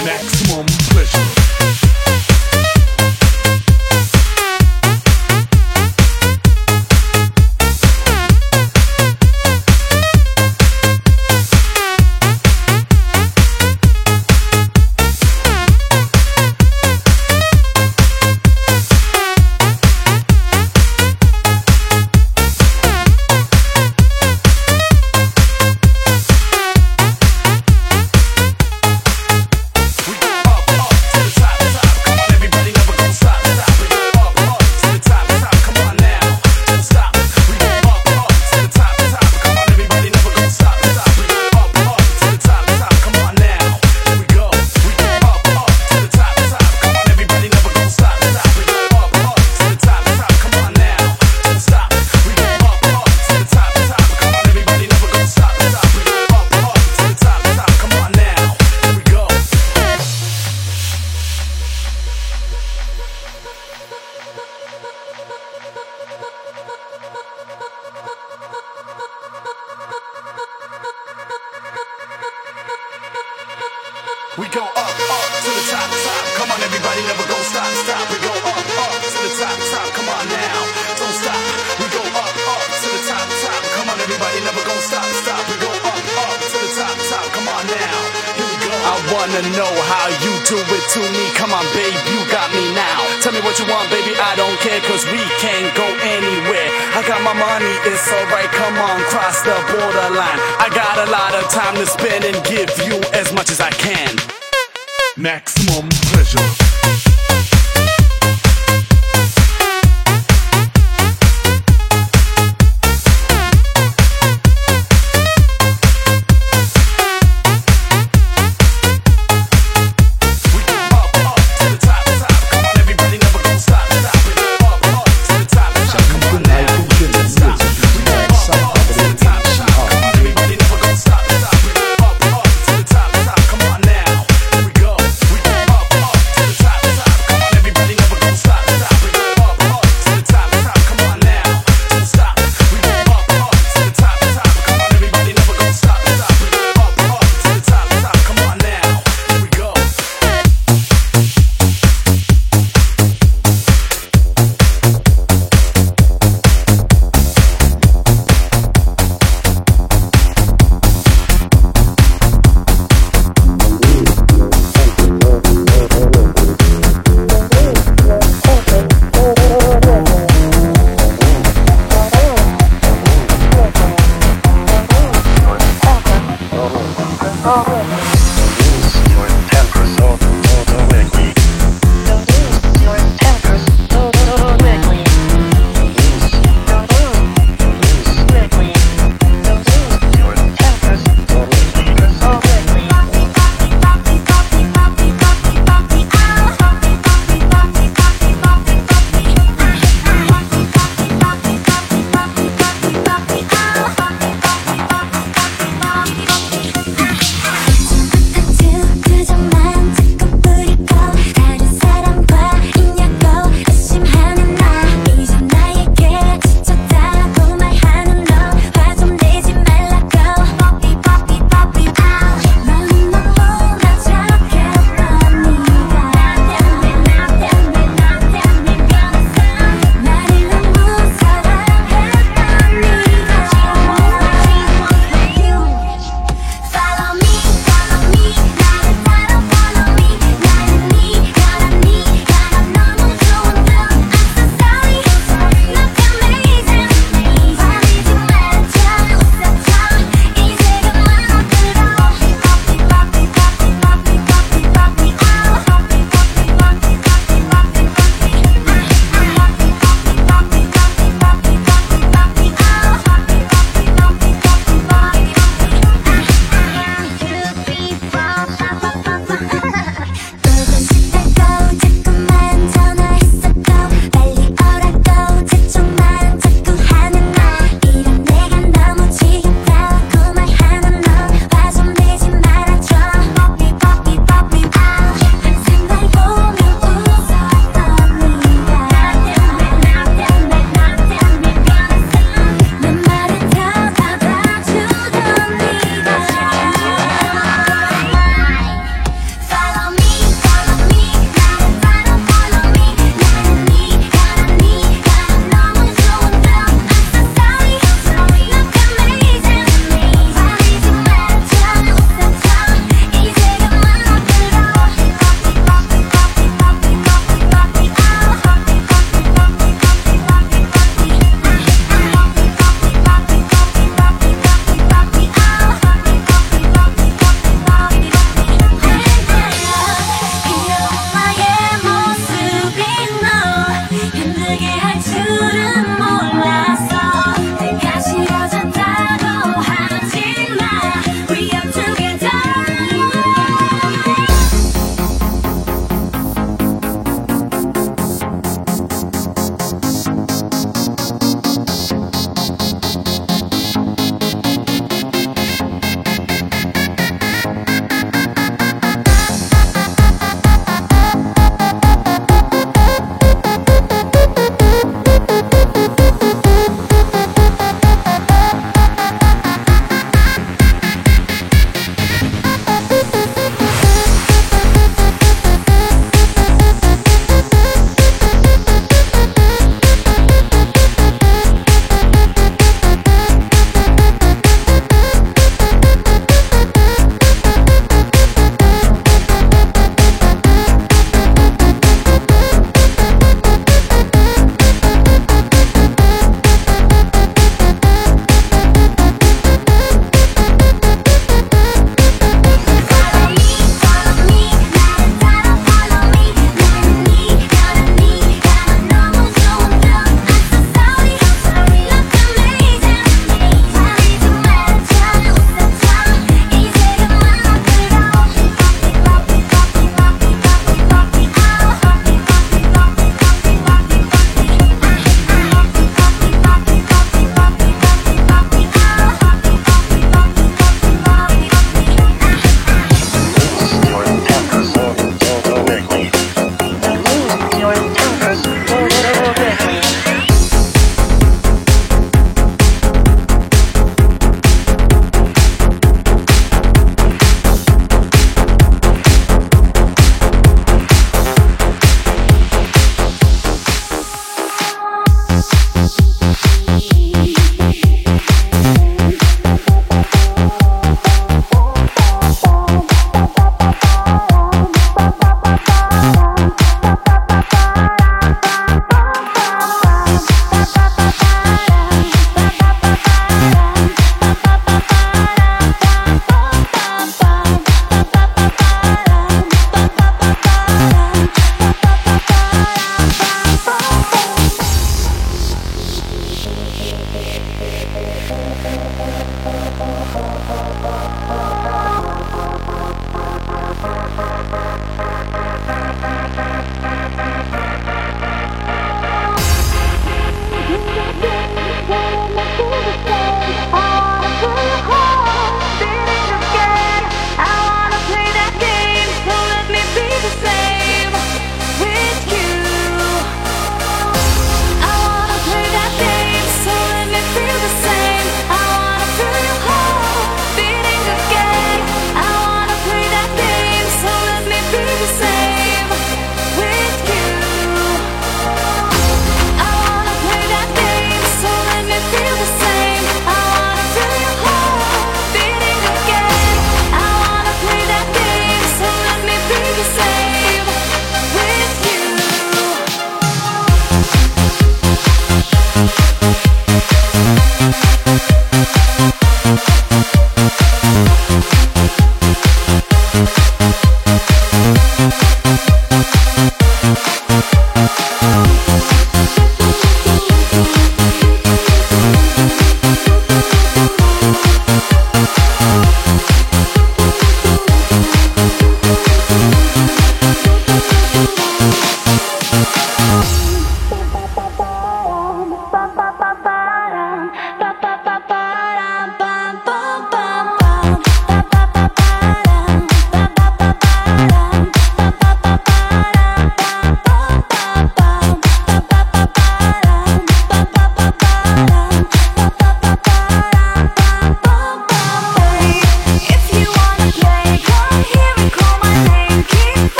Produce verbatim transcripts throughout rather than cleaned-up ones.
Maximum pleasure. We go up, up to the top, top. Come on, everybody, never go stop, stop. We go up, up to the top, top. Come on now, don't stop. We go up, up to the top, top. Come on, everybody, never go stop, stop. We go up, up to the top, top. Come on now, here we go. I wanna know how you do it to me. Come on, babe, you got me now. Tell me what you want, baby, I don't care, cause we can't go anywhere. I got my money, it's alright, come on, cross the borderline. I got a lot of time to spend and give you as much as I can. Maximum pleasure. Top, top.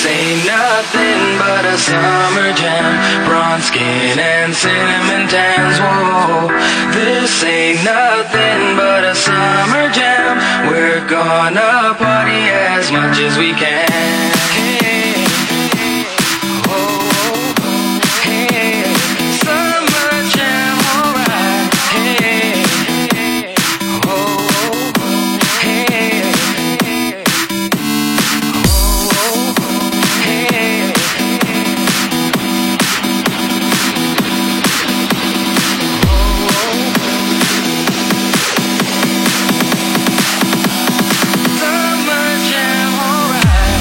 ain't nothing but a summer jam. Bronze skin and cinnamon tans. Whoa, this ain't nothing but a summer jam. We're gonna party as much as we can. Hey, oh, hey, summer jam, alright. Hey, oh, hey, oh, hey. Summer jam, alright.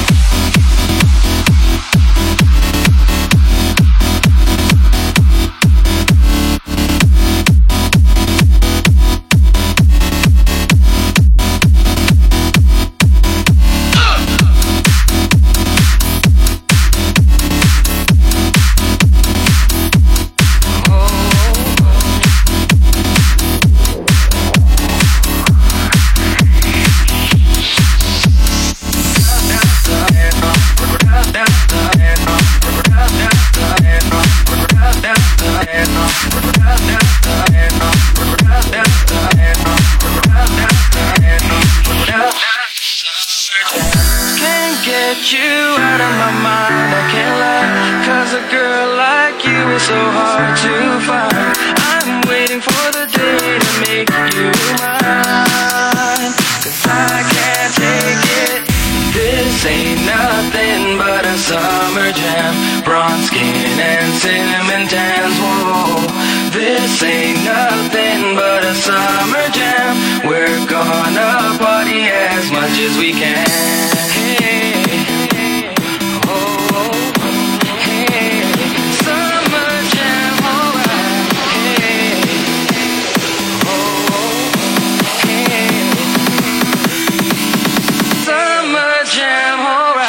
Can't get you out of my mind, I can't lie. Cause a girl like you is so hard to find. I'm waiting for the day to make you mine. Cause I can't take it. This ain't nothing but a summer jam. Bronze skin and cinnamon tans. Whoa, this ain't nothing but a summer jam. We're gonna party as much as we can. Hey, oh, hey, summer jam, alright. Hey, oh, hey, summer jam, alright.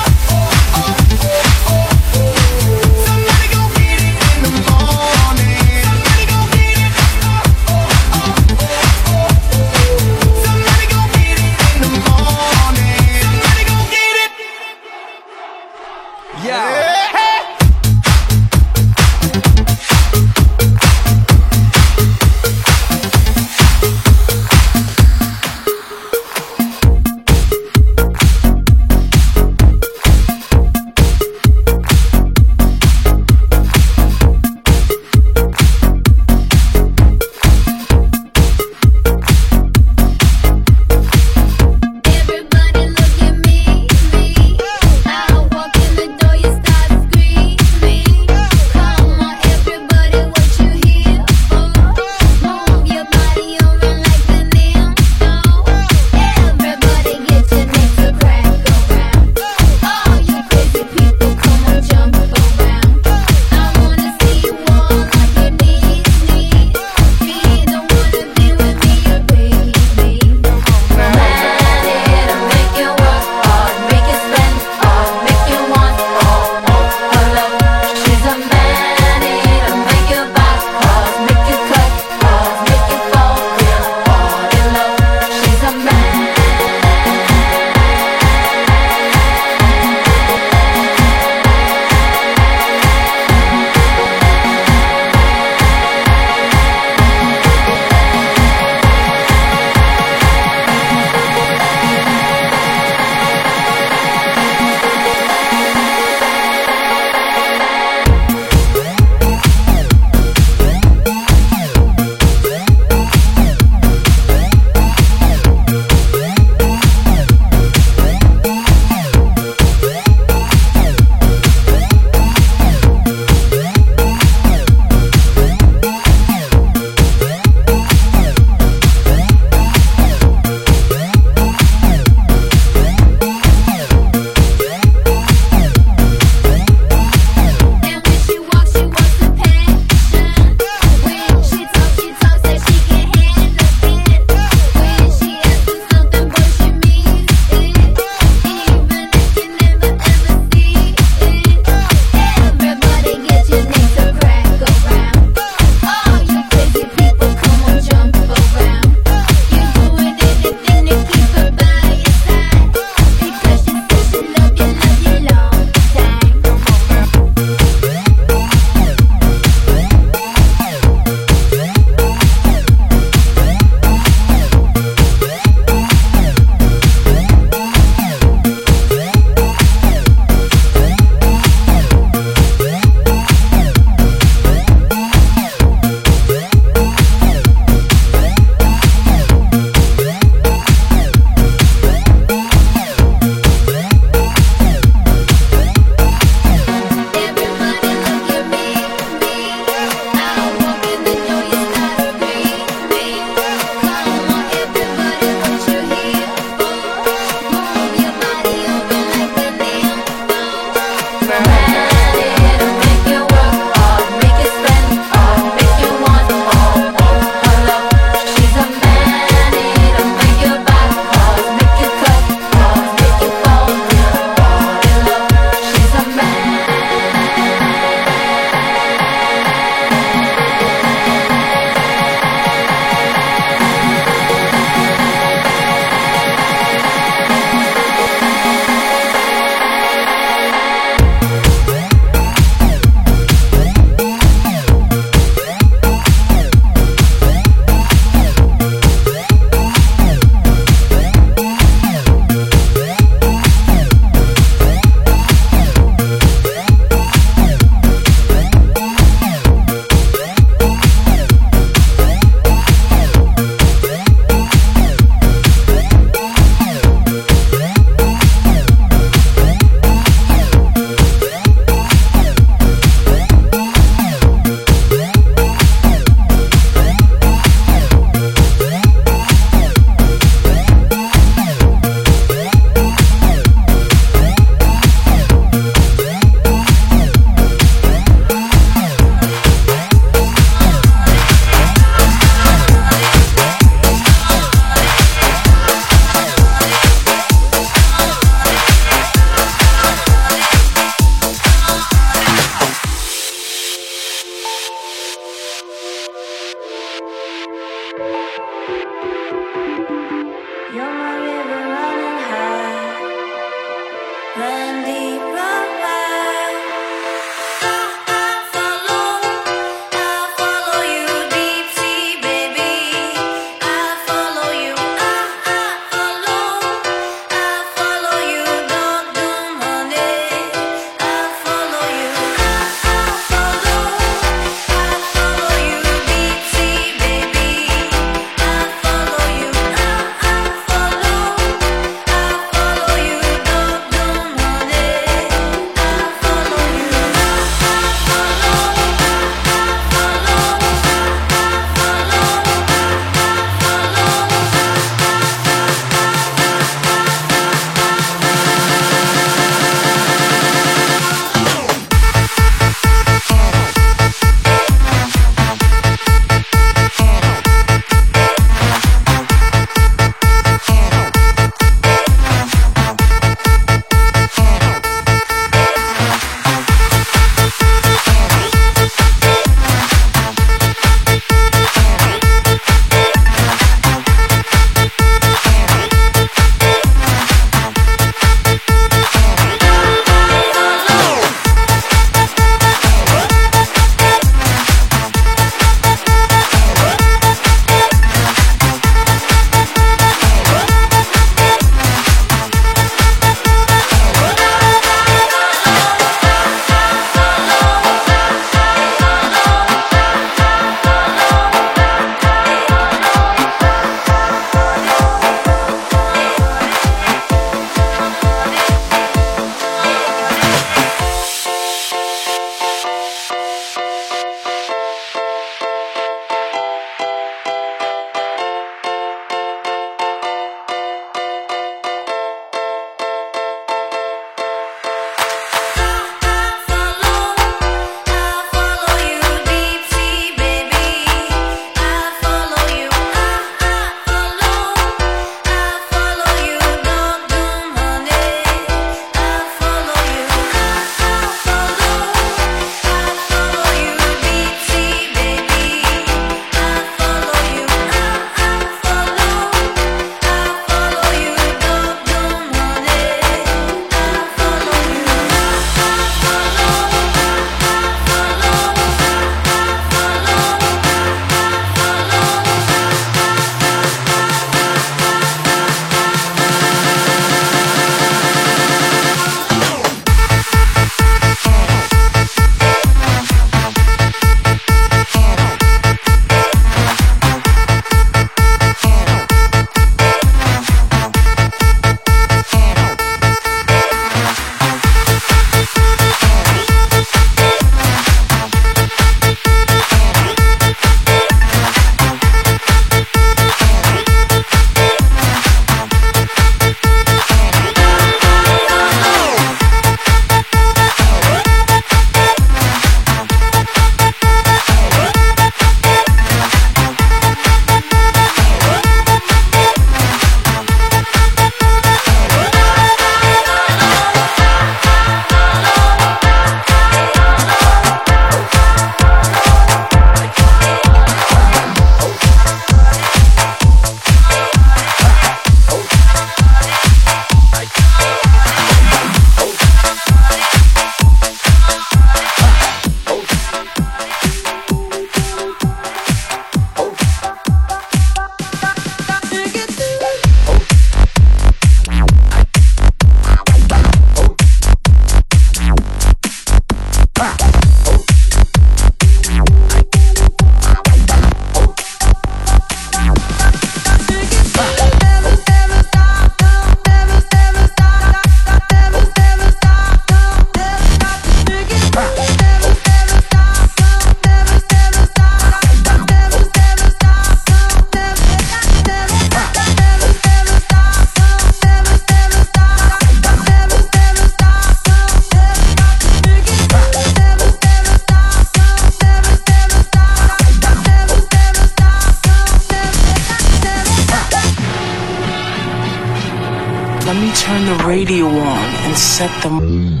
turn the radio on and set the mood.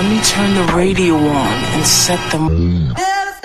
Let me turn the radio on and set the mood.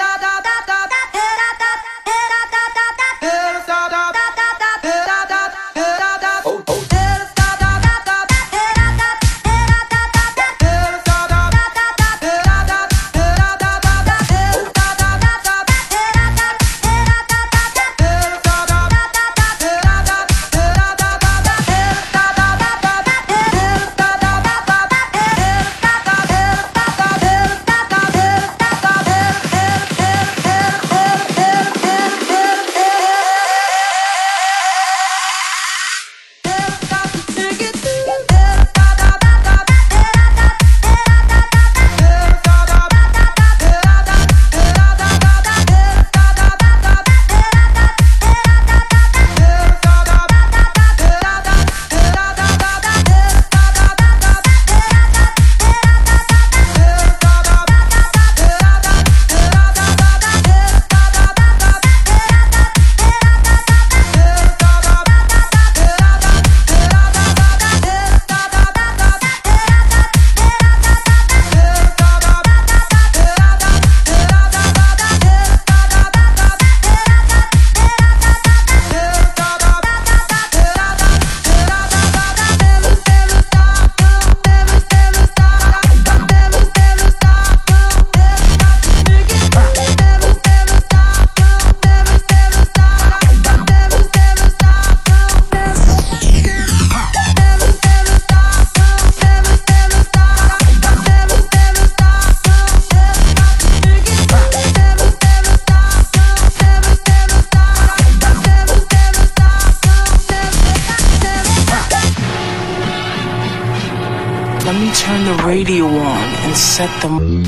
Let me turn the radio on and set the mood.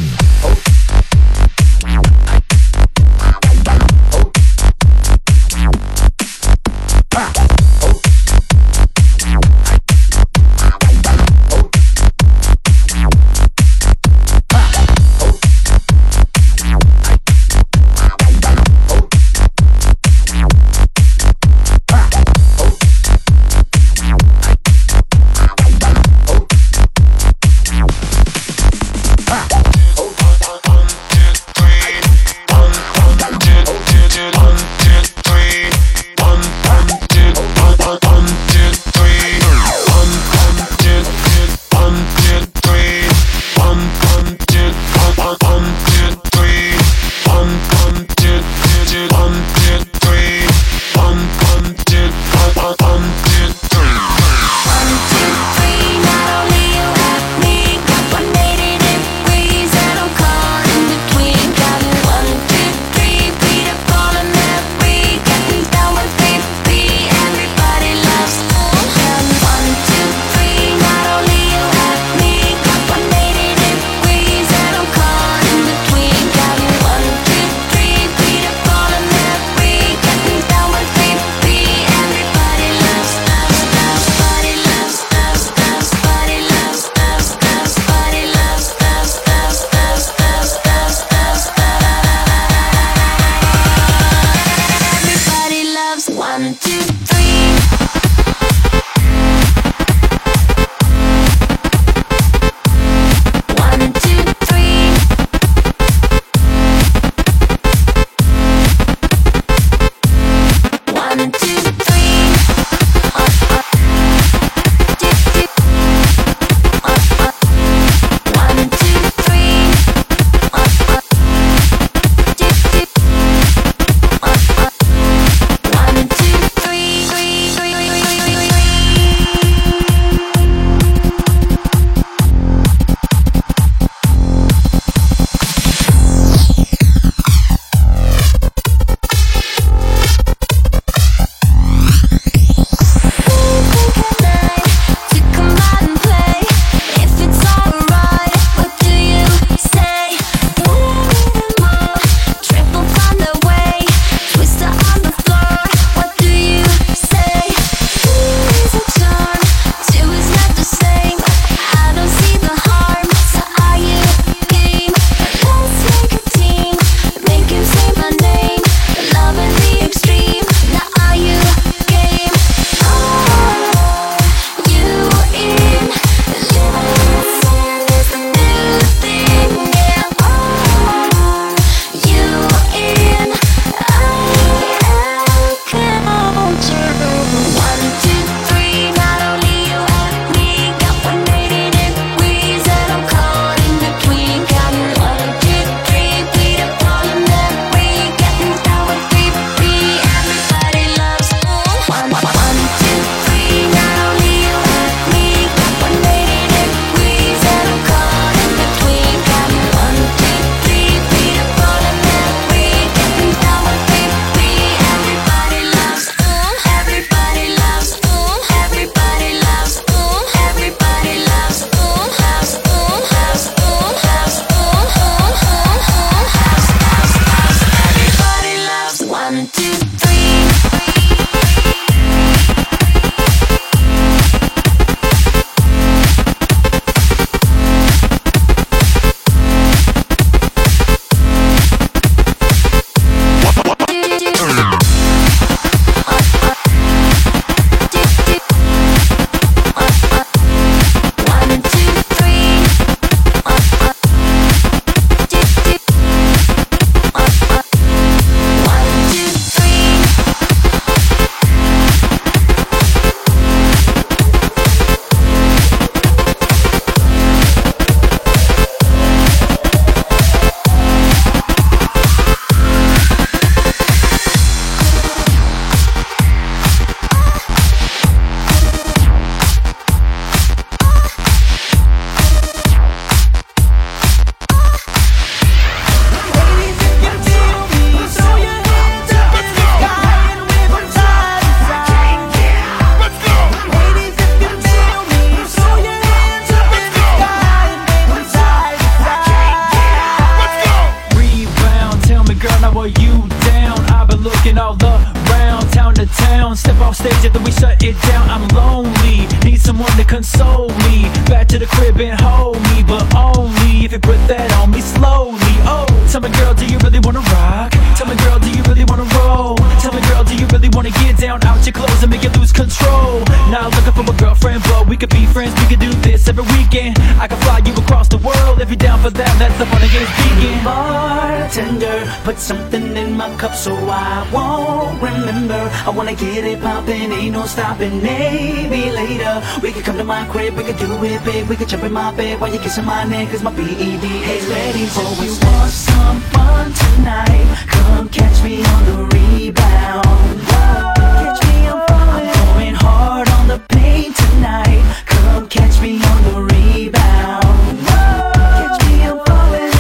console me. Back to the crib and hold me, but only if you put that on me slowly. Oh, tell me girl, do you really wanna rock? Tell me girl, do you really wanna roll? Tell me girl, do you really wanna get down out your clothes and make you lose control? Not looking for a girlfriend, but we could be friends, we could do this every weekend. I can fly you across the world if you're down for that, that's the fun of games begin. Bartender, put something in my cup so I won't remember. I wanna get it poppin', ain't no stopping. Maybe later we could come to my crib, we could do it big. We could jump in my bed while you kissing my neck, cause my B E D is ready. So if you want some fun tonight, come catch me on the rebound. Catch me, I'm falling. I'm going hard on the paint tonight. Come catch me on the rebound. Catch me, I'm falling.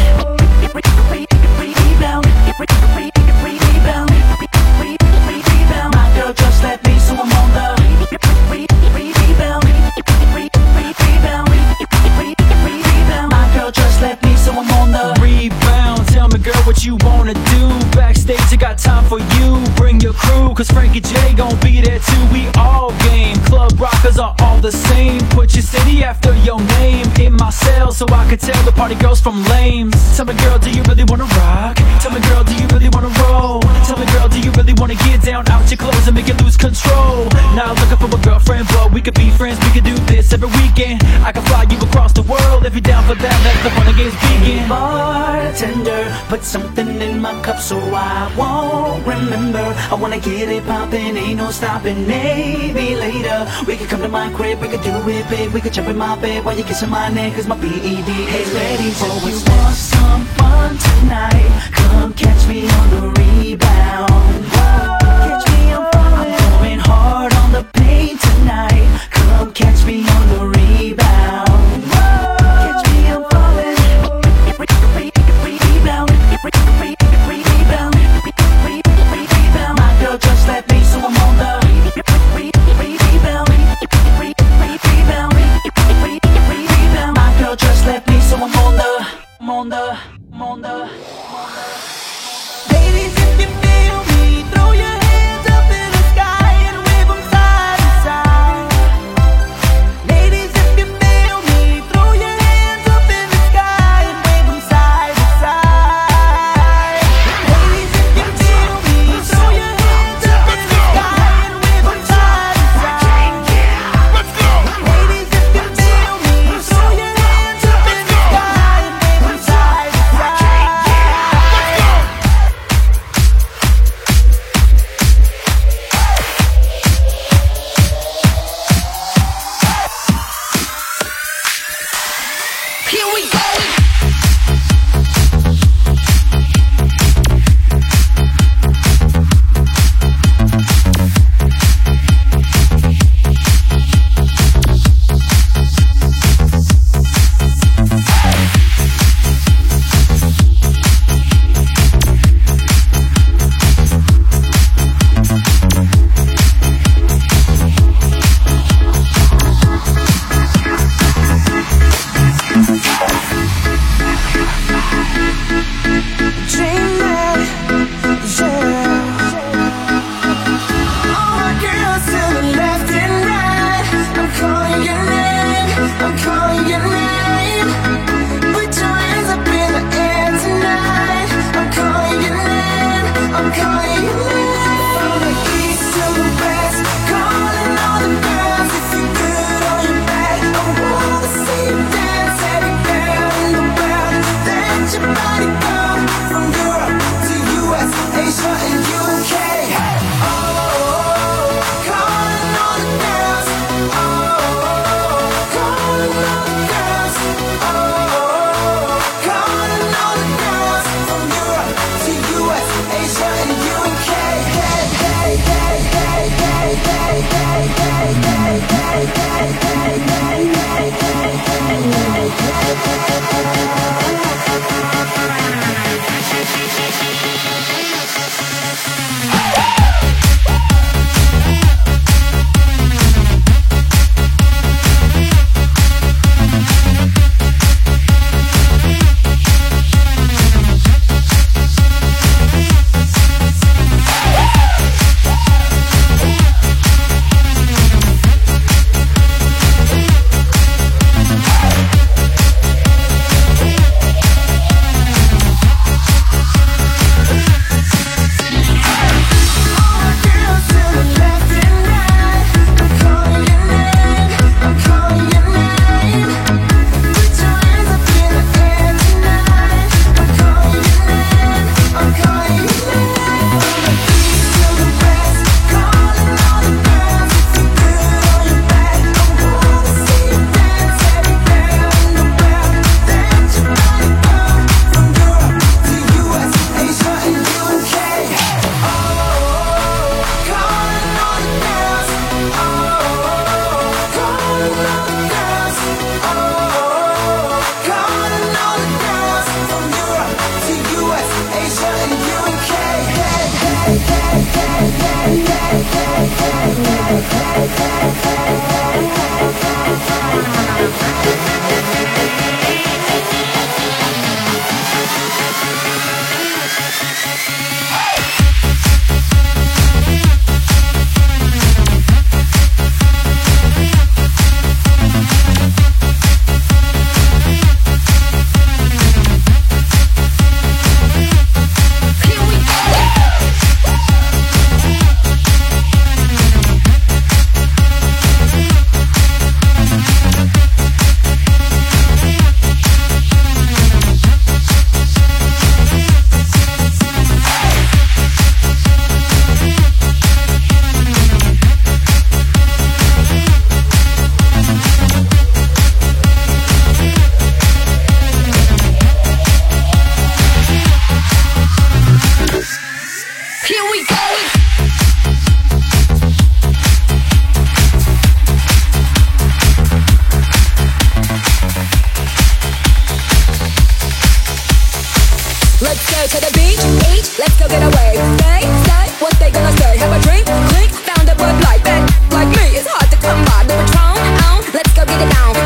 Rebound, rebound, rebound. My girl just let me, so I'm on the rebound, rebound, rebound. My girl just let me, so I'm on the rebound. Tell me girl what you wanna do. Backstage I got time for you. Bring your crew, cause Frankie J gon' be there too. We all game, club rockers are all the same. Put your city after your name in my cell, so I can tell the party girls from lames. Tell me girl, do you really wanna rock? Tell me girl, do you really wanna roll? Tell me girl, do you really wanna get down out your clothes and make you lose control? Not looking for a girlfriend, but we could be friends, we could do this every weekend. I can fly you across the world if you're down for that, let the fun of games begin. Bartender, put something in my cup so I won't remember. I wanna get it poppin', ain't no stopping. Maybe later we could come to my crib, we could do it big. We could jump in my bed while you kissing my neck, cause my B E D is ready. So if you want some fun tonight, come catch me on the rebound. Catch me, I'm falling. I'm going hard on the paint tonight. Come catch me on the rebound. Catch me, I'm falling. Rebound, rebound, rebound. My girl just let me, so I'm on the rebound, rebound, rebound. My girl just let me, so I'm on the, I'm on the, I'm on the. Ladies, if you feel me, throw your hands up in the sky and wave them side to side.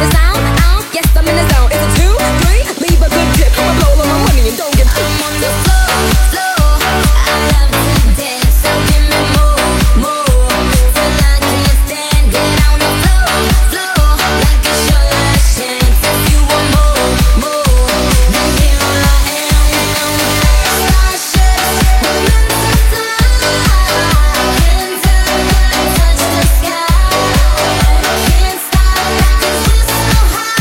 the sound? Out? Yes, I'm in the zone. It's a two, three, leave a good tip. I'ma blow all my money and don't give. I'm on the floor, floor. I love to dance, so give me more, more, till I can't stand it. On the floor, floor, like it's your last chance. If you want more, more, then here I am. Starships, we're meant to fly. Hands up, touch the sky. Can't stop, 'cause we're so high.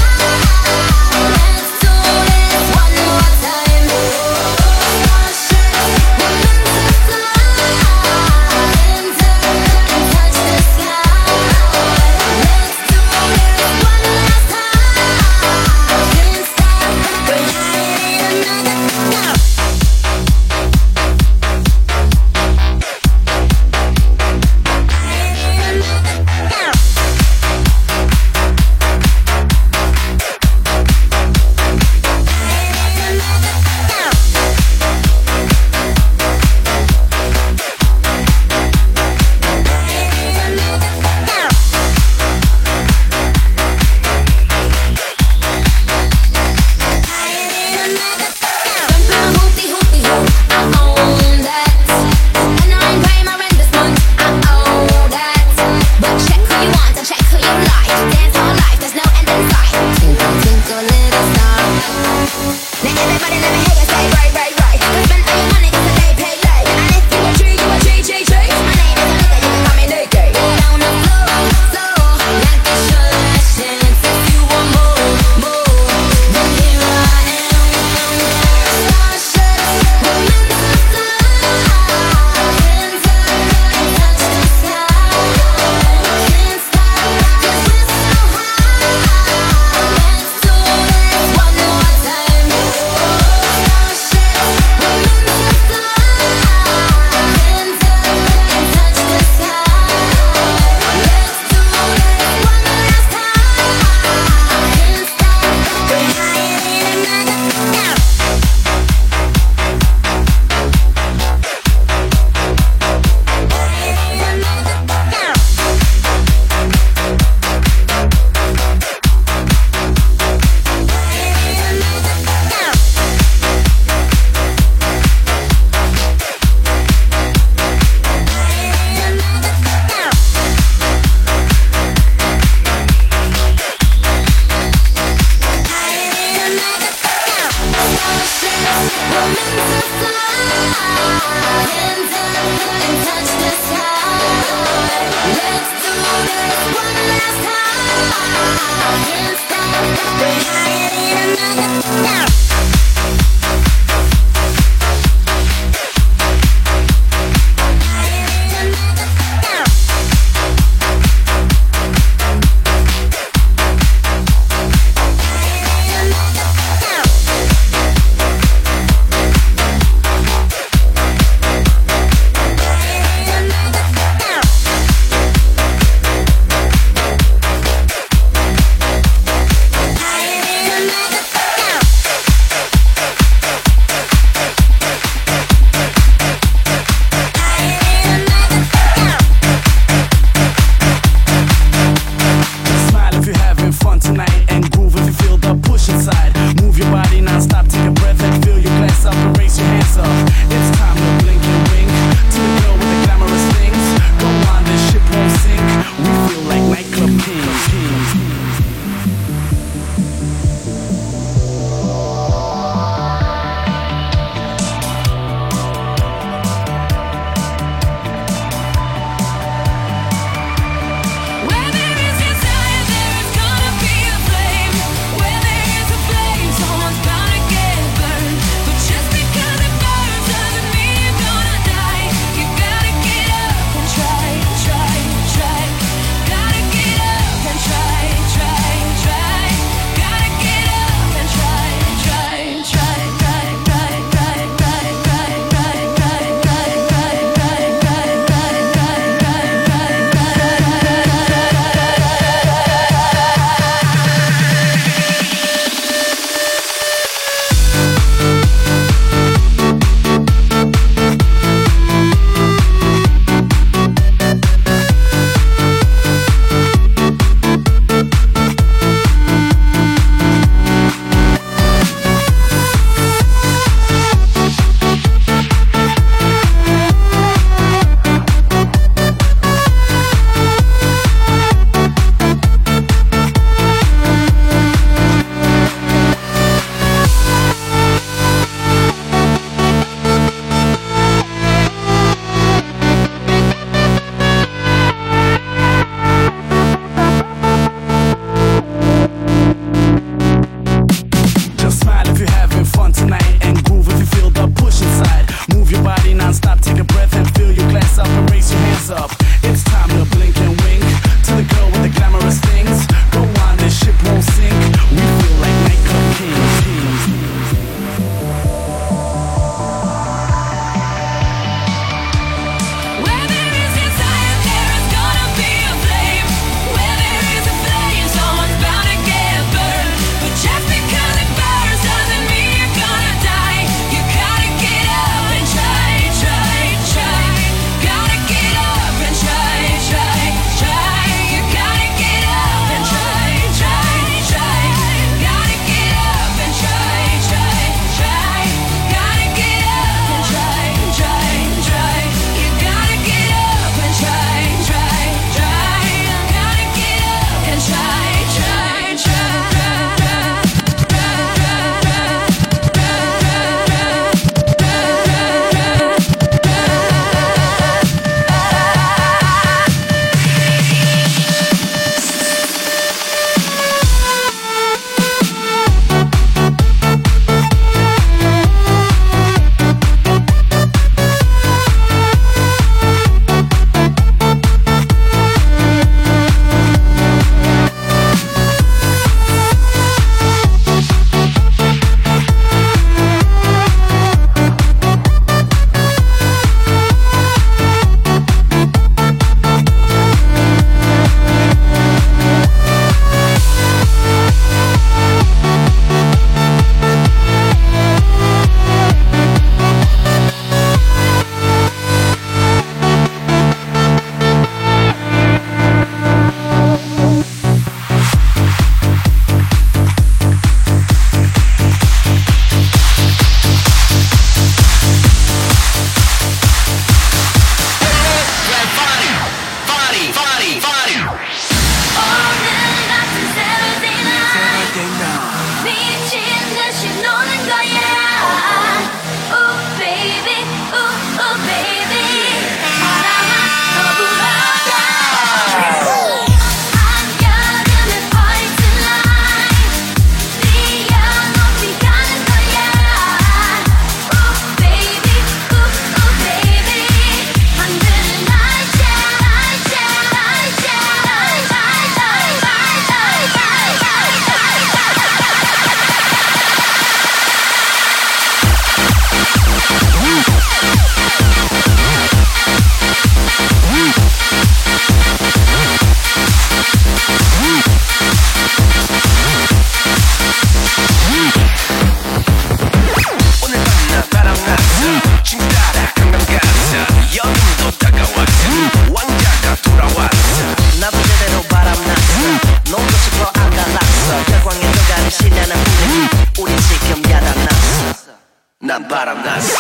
바람났어.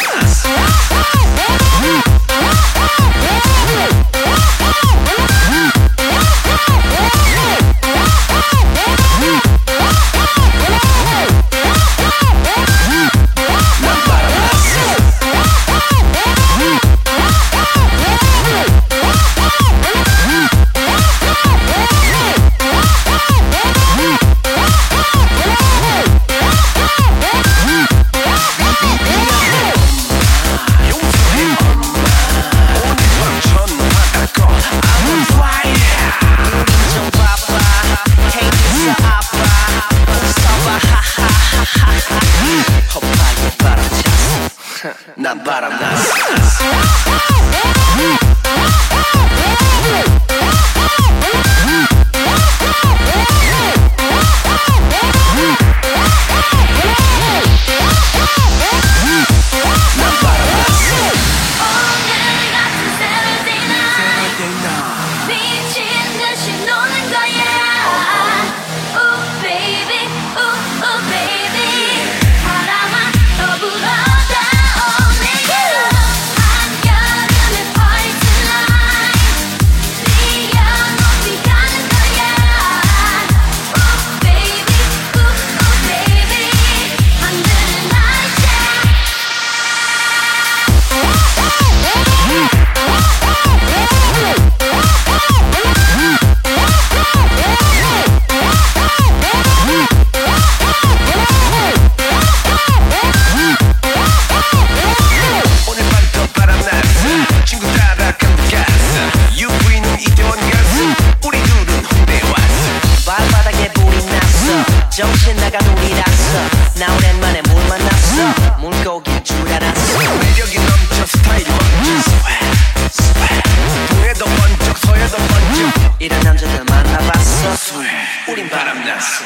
난 바람났어. 정신 나간 우리라서 나 오랜만에 물 만났어. 물고기인 줄 알았어. 매력이 넘쳐 스타일 멋져. 동해도 번쩍 서해도 번쩍 이런 남자들 만나봤어. 우린 바람났어.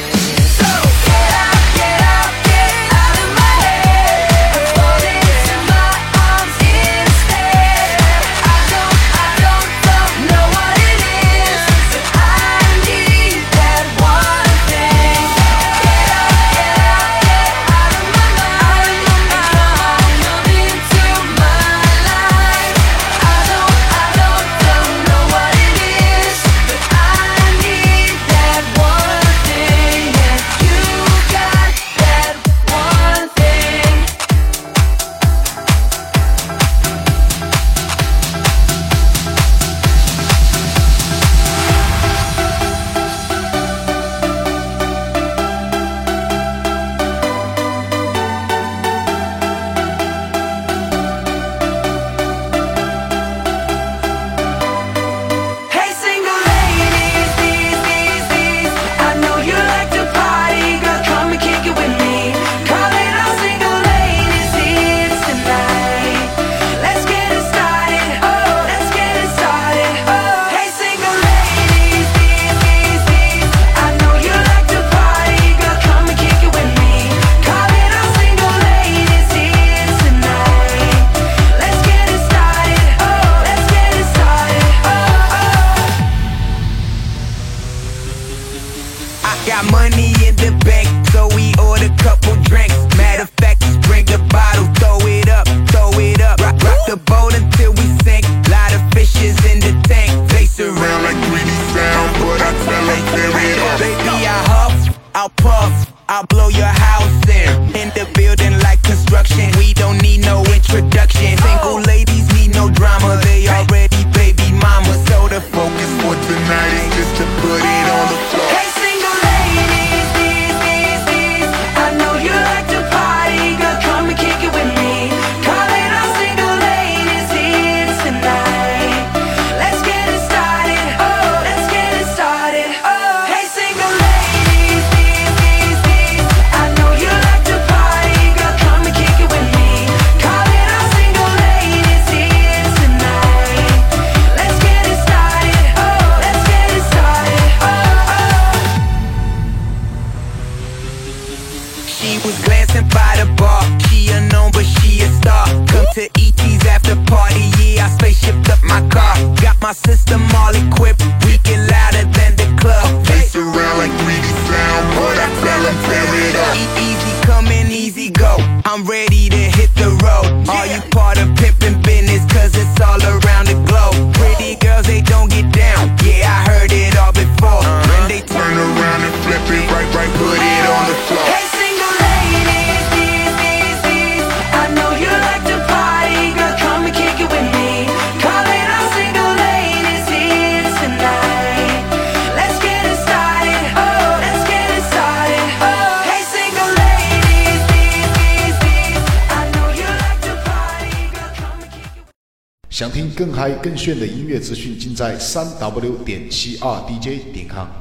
My system all equipped, we get louder than the club. Face around like three D sound, but I tell them tear it up. E easy come in, easy go. I'm ready to hit the road. Yeah. Are you part of pimpin' business? Cause it's all around the globe. Pretty girls, they don't get down. Yeah, I heard it all before. Uh-huh. When they turn around and flip it, right, right, put it on the floor. Hey, single ladies, these, these, these. I know you like to party, girl, come and kick it with me. Call it all single ladies here tonight. Let's get it started, oh, let's get it started, oh. Hey, single ladies, these, these, these. I know you like to party, girl, come and kick it with me. 想听更嗨更炫的音乐资讯，尽在三 w 点 c r d j 点 com。